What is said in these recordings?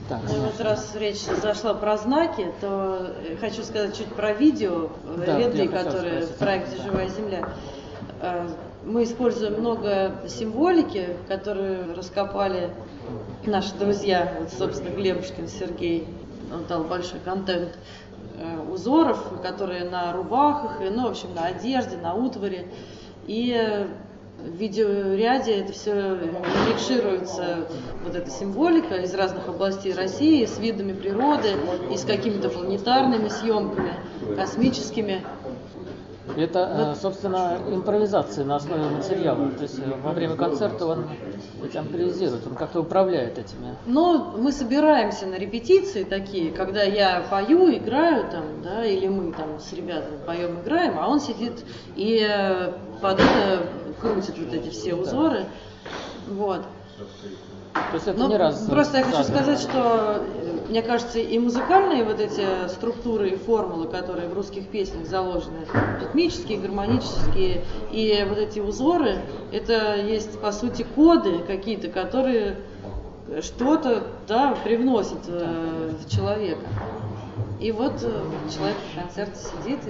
Так, ну, вот раз речь зашла про знаки, то хочу сказать чуть про видео, ряды, которые в проекте «Живая земля». Мы используем много символики, которую раскопали наши друзья, вот, собственно, Глебушкин Сергей, он дал большой контент узоров, которые на рубахах, ну, в общем, на одежде, на утвари. И в видеоряде это все микшируется, вот эта символика из разных областей России, с видами природы и с какими-то планетарными съемками, космическими. Это, собственно, импровизация на основе материала. То есть во время концерта он импровизирует, он как-то управляет этими. Но мы собираемся на репетиции такие, когда я пою, играю там, да, или мы там с ребятами поем, играем, а он сидит и под это крутит вот эти все узоры. Вот. То есть это не раз. Просто я хочу сказать, что мне кажется, и музыкальные вот эти структуры и формулы, которые в русских песнях заложены, ритмические, гармонические, и вот эти узоры, это есть по сути коды какие-то, которые что-то, да, привносят в человека. И вот человек в концерте сидит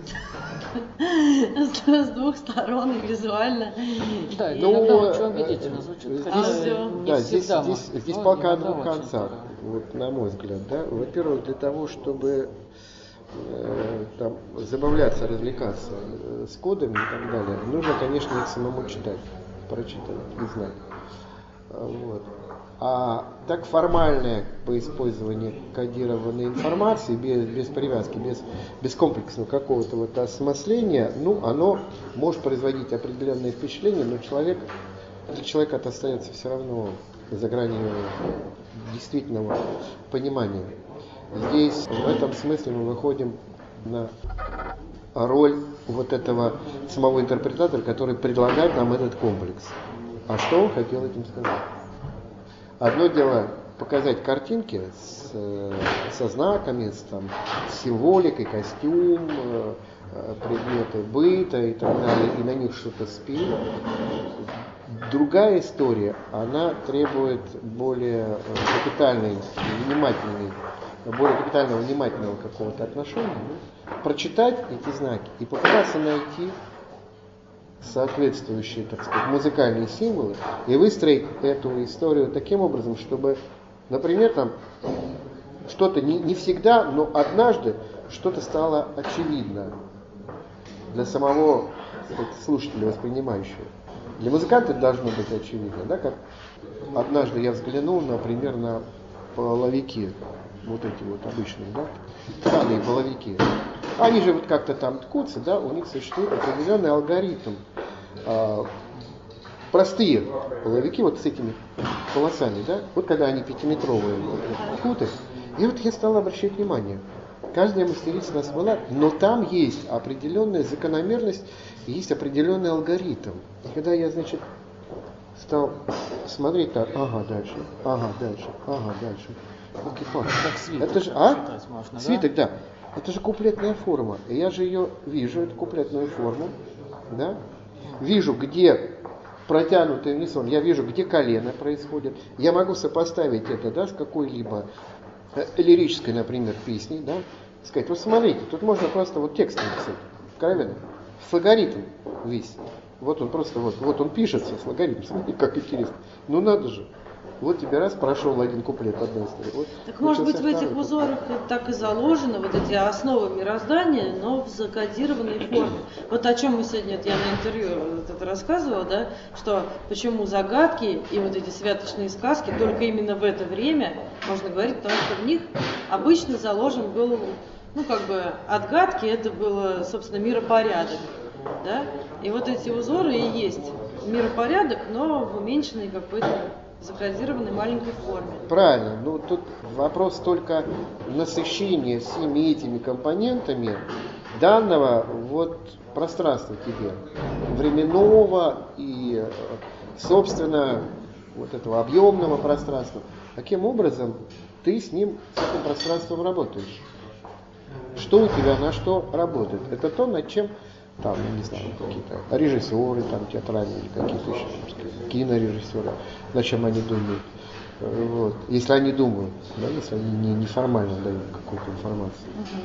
и с двух сторон и визуально. Да, иногда очень убедительно звучит. Да, здесь пока о двух концах, вот, на мой взгляд. Да? Во-первых, для того, чтобы там, забавляться, развлекаться с кодами и так далее, нужно, конечно, их самому читать, прочитать и знать. Вот. А так формальное по использованию кодированной информации, без привязки, без комплексного какого-то вот осмысления, ну, оно может производить определенное впечатление, но для человека это остается все равно за гранью действительного понимания. Здесь в этом смысле мы выходим на роль вот этого самого интерпретатора, который предлагает нам этот комплекс. А что он хотел этим сказать? Одно дело показать картинки со знаками, с символикой, костюм, предметы быта и так далее, и на них что-то спеть. Другая история, она требует более капитального, внимательного какого-то отношения. Прочитать эти знаки и попытаться найти соответствующие, так сказать, музыкальные символы и выстроить эту историю таким образом, чтобы, например, там что-то не всегда, но однажды что-то стало очевидно для самого, так сказать, слушателя, воспринимающего. Для музыканта это должно быть очевидно, да, как однажды я взглянул, например, на половики, вот эти вот обычные, да, тканые половики. Они же вот как-то там ткутся, да, у них существует определенный алгоритм. Простые половики вот с этими полосами, да, вот когда они 5-метровые ткут их, и вот я стал обращать внимание. Каждая мастерица у нас была, но там есть определенная закономерность, есть определенный алгоритм. И когда я, значит, стал смотреть так, ага, дальше. Как свиток. Это же, Можно, свиток, да. Это же куплетная форма. И я же ее вижу, эту куплетную форму, да. Вижу, где протянутый унисон, я вижу, где колено происходит. Я могу сопоставить это, да, с какой-либо лирической, например, песней, да. Сказать, вот смотрите, тут можно просто вот текст написать, откровенно. Флогаритм весь. Вот он просто, вот он пишется с логарифмом. Смотрите, как интересно. Ну надо же. Вот тебе раз прошел один куплет одной истории. Вот, так может быть в этих узорах так и заложено, вот эти основы мироздания, но в закодированной форме. Вот о чем мы сегодня, я на интервью вот это рассказывала, да, что почему загадки и вот эти святочные сказки только именно в это время можно говорить, потому что в них обычно заложен был, ну как бы отгадки, это было, собственно, миропорядок. Да? И вот эти узоры и есть миропорядок, но в уменьшенной какой-то закодированной маленькой форме. Правильно. Ну тут вопрос только насыщения всеми этими компонентами данного вот пространства тебе, временного и, собственно, вот этого объемного пространства. Каким образом ты с этим пространством работаешь? Что у тебя на что работает? Это то, над чем там, не знаю, какие-то режиссеры, там, театральные или какие-то еще кинорежиссеры, над чем они думают. Вот. Если они думают, да, если они неформально дают какую-то информацию.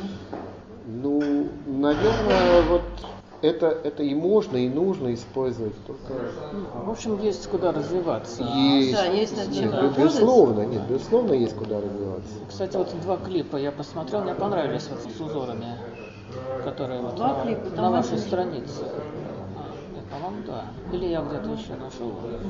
Ну, наверное, вот это и можно, и нужно использовать. Только... В общем, есть куда развиваться. Есть, да, есть безусловно, безусловно, есть куда развиваться. Кстати, вот 2 клипа я посмотрел, мне понравились вот с узорами, которые вот на вашей странице. По-моему, да. Или я где-то еще нашел.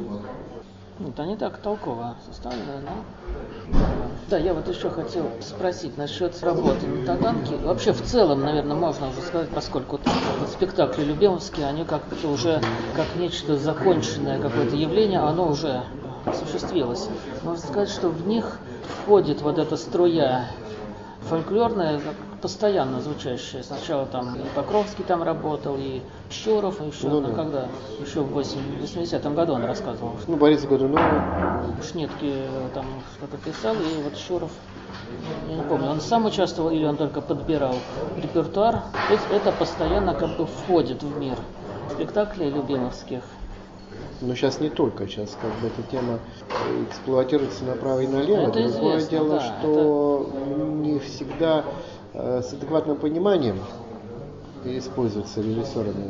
Вот они так толково составлены, но... Да, я вот еще хотел спросить насчет работы на Таганке. Вообще, в целом, наверное, можно уже сказать, поскольку вот спектакли любимовские, они как-то уже как нечто законченное, какое-то явление, оно уже осуществилось. Можно сказать, что в них входит вот эта струя фольклорная, постоянно звучащая. Сначала там и Покровский там работал, и Щуров, и еще, когда еще в 80-м году он рассказывал. Борис Годунов. Шнитке там что-то писал, и вот Щуров, я не помню, он сам участвовал или он только подбирал репертуар. То есть это постоянно как бы входит в мир спектаклей любимовских. Но сейчас не только, сейчас как бы эта тема эксплуатируется направо и налево. Это Другое известно, дело, да, что не всегда с адекватным пониманием используются режиссерами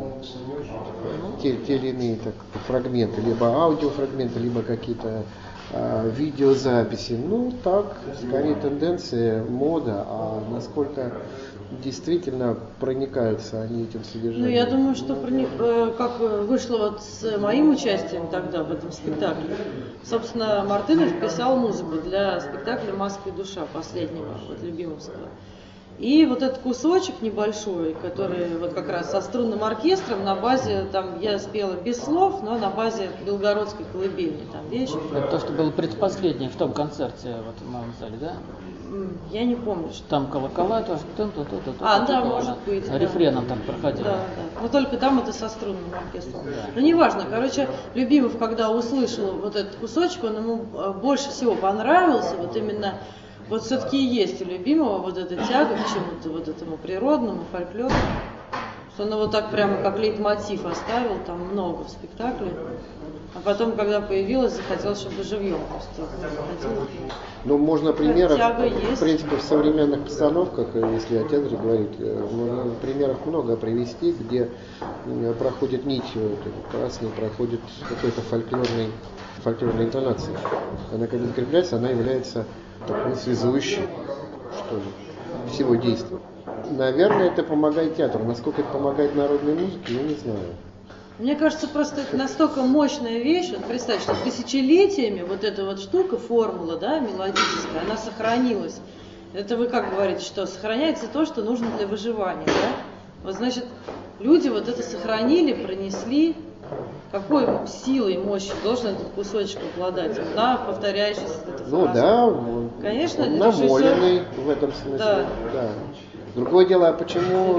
те или иные фрагменты, либо аудиофрагменты, либо какие-то видеозаписи. Ну так, скорее тенденция, мода, а насколько действительно проникаются они этим содержанием. Ну, я думаю, что как вышло вот с моим участием тогда в этом спектакле. Собственно, Мартынов писал музыку для спектакля «Маска и душа» последнего, вот любимовского. И вот этот кусочек небольшой, который вот как раз со струнным оркестром на базе, там я спела без слов, но на базе Белгородской колыбельной там вещи. Это то, что было предпоследнее в том концерте вот, в малом зале, да? Я не помню, что... Там колокола тоже. Да, может быть. Рефреном там проходило. Да. Но только там это со струнным оркестром. Ну, неважно. Короче, Любимов, когда услышал вот этот кусочек, он ему больше всего понравился. Вот именно, вот все-таки есть у Любимова вот эта тяга к чему-то, вот этому природному, фольклору. Что он его так прямо как лейтмотив оставил, там много в спектакле. А потом, когда появилась, захотелось, чтобы живьем просто ходила. Ну, можно примеров, в принципе, в современных постановках, если о театре говорить, можно примеров много привести, где проходит нитью, красный проходит какой-то фольклорной интонацией. Она когда закрепляется, она является такой связующей, что ли, всего действия. Наверное, это помогает театру. Насколько это помогает народной музыке, я не знаю. Мне кажется, просто это настолько мощная вещь. Вот представь, что тысячелетиями вот эта вот штука, формула, да, мелодическая, она сохранилась. Это вы как говорите, что сохраняется то, что нужно для выживания, да? Вот значит, люди вот это сохранили, пронесли. Какой силой и мощью должен этот кусочек обладать? На повторяющийся эта фраза. Ну да, конечно, он намоленный в этом смысле. Да. Другое дело, почему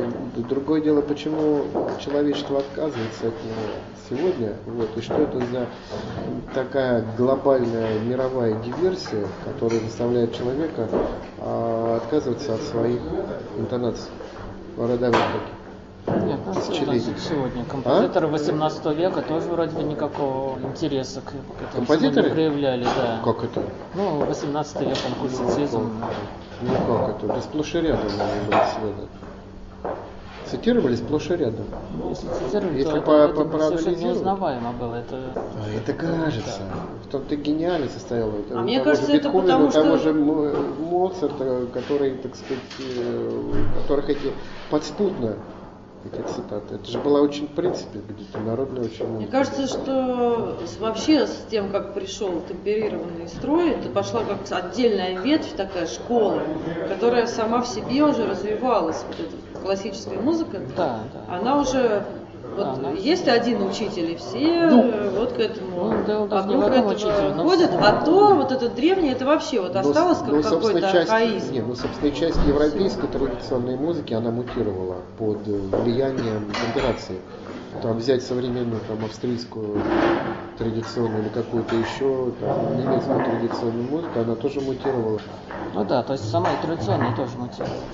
человечество отказывается от него сегодня, вот, и что это за такая глобальная мировая диверсия, которая заставляет человека отказываться от своих интонаций родовых таких. Нет, сегодня композиторы 18 века тоже вроде бы никакого интереса к этому не проявляли. Да. Как это? Ну, 18 век, он классицизм. Ну как это? Да сплошь и рядом были света. Цитировали сплошь и рядом. Если цитировали, если то это совершенно неузнаваемо было. Это кажется. В том-то гениальность состояла. А мне кажется, это потому что... Того же Моцарта, который, так сказать, которых эти подспудно эти цитаты. Это же была очень, в принципе, где-то народная очень... Мне кажется, что вообще с тем, как пришел темперированный строй, это пошла как отдельная ветвь, такая школа, которая сама в себе уже развивалась. Вот эта классическая музыка, она уже... Вот есть один учитель, и все вот к этому вокруг этого ходят, а то вот это древнее, это вообще вот осталось как какой-то архаизм. Нет, собственно, часть европейской традиционной музыки, она мутировала под влиянием имперации. Там взять современную австрийскую традиционную или какую-то еще немецкую традиционную музыку, она тоже мутировала. Ну да, то есть сама и традиционная тоже мутировала.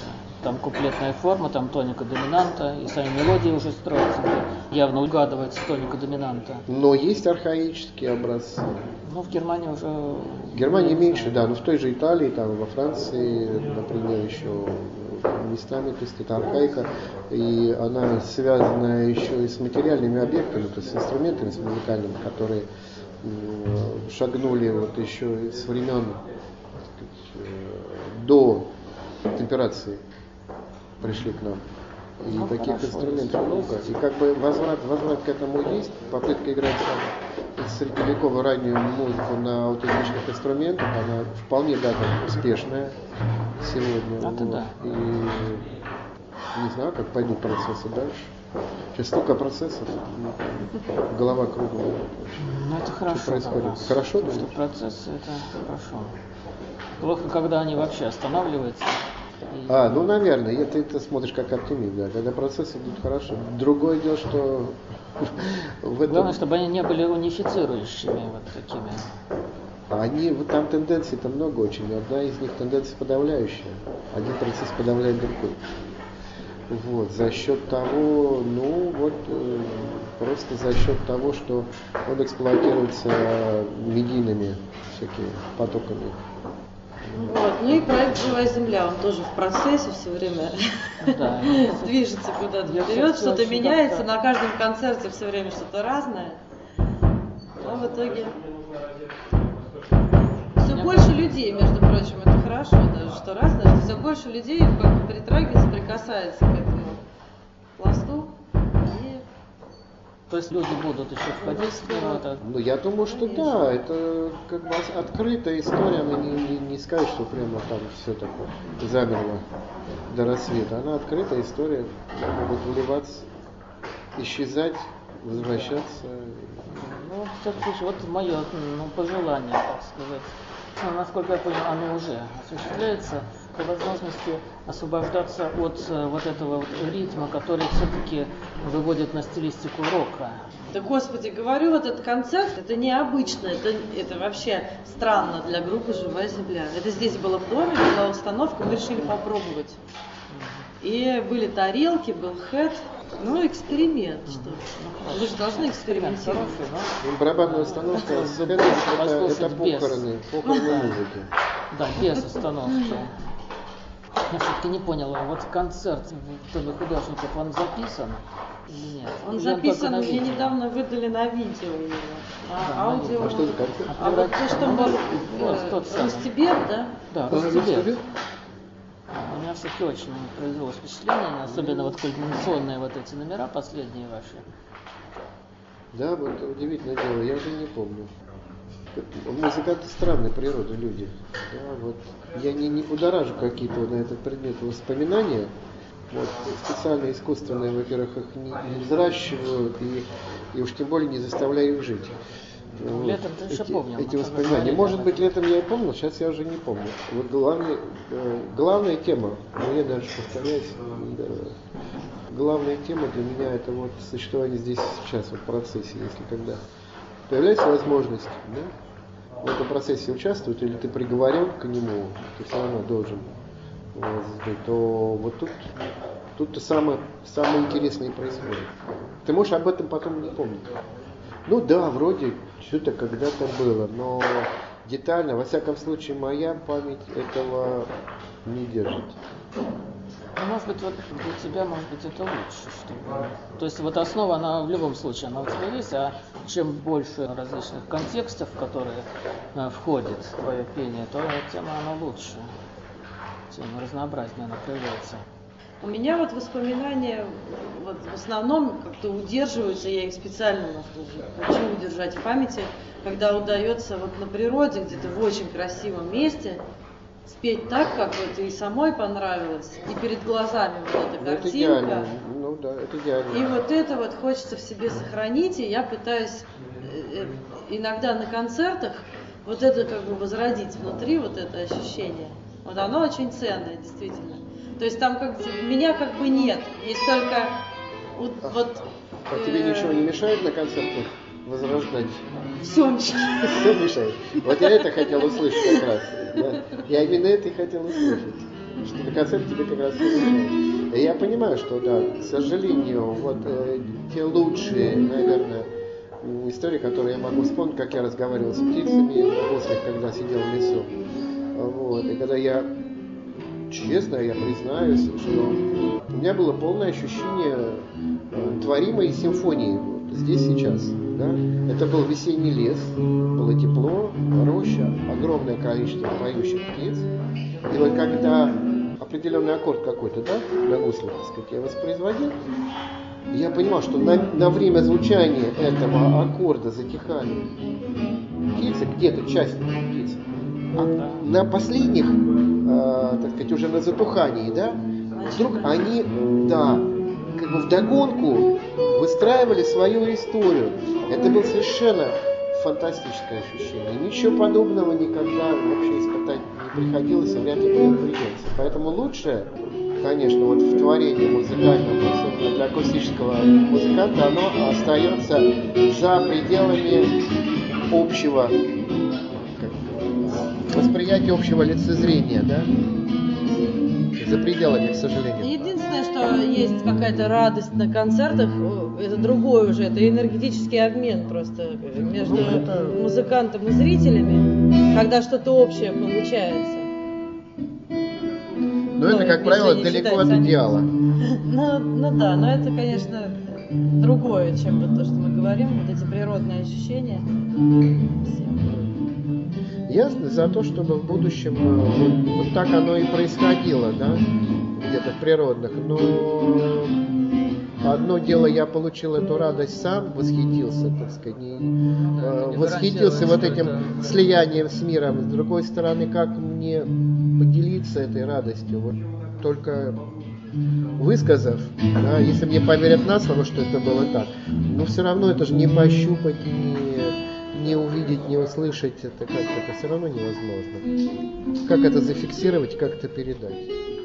там куплетная форма, там тоника доминанта, и сами мелодии уже строятся, явно угадывается тоника доминанта. Но есть архаические образцы. Ну, в Германии уже... В Германии меньше, да, но в той же Италии, там, во Франции, например, еще местами, то есть это архаика, и она связана еще и с материальными объектами, то есть с инструментами, с музыкальными, которые шагнули вот еще с времен, так сказать, до темперации пришли к нам. И ну, таких хорошо, инструментов много. И как бы возврат к этому есть, попытка играть средневековую раннюю музыку на аутентичных инструментах, она вполне даже успешная сегодня. Это вот. да. И не знаю, как пойдут процессы дальше. Сейчас столько процессов, голова круглая. Ну это хорошо. Что происходит? Хорошо, да? Что процессы это хорошо. Плохо, когда они вообще останавливаются. Ну, наверное, ты смотришь как оптимист, да, когда процессы идут хорошо. Другое дело, что в этом... Главное, чтобы они не были унифицирующими вот такими. Там тенденций-то много очень. Одна из них тенденция подавляющая. Один процесс подавляет другой. Вот, за счет того, просто за счет того, что он эксплуатируется медийными всякими потоками. Вот. Ну и проект «Живая земля», он тоже в процессе все время движется куда-то вперед, что-то меняется, на каждом концерте все время что-то разное. Но в итоге все больше людей, между прочим, это хорошо даже, что разное, что все больше людей как бы притрагивается, прикасается к этому пласту. То есть люди будут еще входить в это? Ну, я думаю, что да, это как бы открытая история, она не скажет, что прямо там все такое замерло до рассвета. Она открытая история, могут выливаться, исчезать, возвращаться. Ну, все-таки вот мое пожелание, так сказать. Насколько я понял, оно уже осуществляется по возможности освобождаться от вот этого вот ритма, который все-таки выводит на стилистику рока. Да, Господи, говорю, вот этот концерт, это необычно, это вообще странно для группы «Живая земля». Это здесь было в доме, была установка, мы решили попробовать. И были тарелки, был хэт, эксперимент, что ли. Вы же должны экспериментировать. Барабанная установка, это похороны музыки. Да, без установки. Я все-таки не понял, вот концерт художников, он записан или нет? Он записан, мне недавно выдали на видео его. Аудио. А что за концерт? Вот то, что был Рустебек, да? Да, Рустебек. У меня все-таки очень произвело впечатление, особенно вот кульминационные вот эти номера, последние ваши. Да, вот удивительное дело, я уже не помню. Музыканты странной природы люди. Да, вот. Я не будоражу какие-то на этот предмет воспоминания. Вот. Специально искусственные, во-первых, их не взращивают и уж тем более не заставляю их жить. Вот. Летом ты еще помнил. Эти воспоминания. Может быть, летом я и помнил, сейчас я уже не помню. Вот главная тема, я даже повторяюсь, главная тема для меня это вот существование здесь сейчас, вот в процессе, если когда появляется возможность, да, в этом процессе участвовать, или ты приговорен к нему, ты все равно должен, то вот тут-то самое интересное происходит. Ты можешь об этом потом не помнить. Ну да, вроде что-то когда-то было, но детально, во всяком случае, моя память этого не держит. Может быть, вот для тебя, может быть, это лучше, чтобы... То есть вот основа, она в любом случае, она у тебя есть, а чем больше различных контекстов, в которые входит твое пение, то тем она лучше, тем разнообразнее она проявляется. У меня вот воспоминания вот в основном как-то удерживаются, я их специально хочу удержать в памяти, когда удается вот на природе, где-то в очень красивом месте, спеть так, как вот и самой понравилось, и перед глазами вот эта картинка. Это идеально. Ну да, это идеально. И вот это вот хочется в себе сохранить, и я пытаюсь иногда на концертах вот это как бы возродить внутри, вот это ощущение. Вот оно очень ценное, действительно. То есть там как бы, меня как бы нет, есть только вот... А тебе ничего не мешает на концертах возрождать? Все мешает. Все мешает. Вот я это хотел услышать как раз. Да? Я именно это и хотел услышать. что на концерте тебе как раз и я понимаю, что да, к сожалению, вот те лучшие, наверное, истории, которые я могу вспомнить, как я разговаривал с птицами после, когда сидел в лесу. Вот, и когда я, честно, я признаюсь, что у меня было полное ощущение творимой симфонии вот, здесь сейчас. Да? Это был весенний лес, было тепло, роща, огромное количество поющих птиц. И вот когда определенный аккорд какой-то, да, на гусле, так сказать, я воспроизводил, я понимал, что на время звучания этого аккорда затихали птицы, где-то часть птиц. А на последних, так сказать, уже на затухании, да, вдруг они, да, как бы вдогонку выстраивали свою историю. Это было совершенно фантастическое ощущение. Ничего подобного никогда вообще испытать не приходилось, и вряд ли придется. Поэтому лучшее, конечно, вот в творении музыкальном, особенно для акустического музыканта, оно остается за пределами общего восприятия, общего лицезрения, да? За пределами, к сожалению. Единственное, что есть какая-то радость на концертах, это другое уже, это энергетический обмен просто между музыкантом и зрителями, когда что-то общее получается. Но это, как правило, далеко от идеала. Ну да, но это, конечно, другое, чем вот то, что мы говорим, вот эти природные ощущения. Я за то, чтобы в будущем вот так оно и происходило, да, где-то в природных. Но одно дело, я получил эту радость сам, восхитился, так сказать, восхитился вот этим слиянием с миром. С другой стороны, как мне поделиться этой радостью, вот только высказав, да, если мне поверят на слово, что это было так, но все равно это же не пощупать, не увидеть, не услышать, это как-то все равно невозможно. Как это зафиксировать, как это передать?